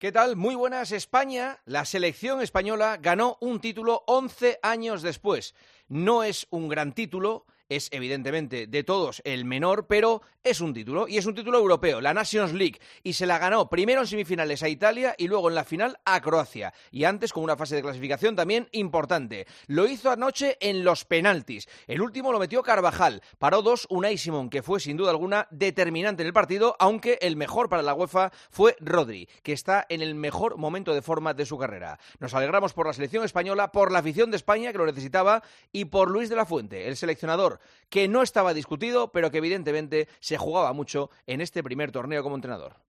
¿Qué tal? Muy buenas. España, la selección española ganó un título 11 años después. No es un gran título, es evidentemente de todos el menor, pero es un título, y es un título europeo, la Nations League, y se la ganó primero en semifinales a Italia y luego en la final a Croacia, y antes con una fase de clasificación también importante. Lo hizo anoche en los penaltis. El último lo metió Carvajal, paró dos Unai Simón, que fue sin duda alguna determinante en el partido, aunque el mejor para la UEFA fue Rodri, que está en el mejor momento de forma de su carrera. Nos alegramos por la selección española, por la afición de España que lo necesitaba y por Luis de la Fuente, el seleccionador, que no estaba discutido, pero que evidentemente se jugaba mucho en este primer torneo como entrenador.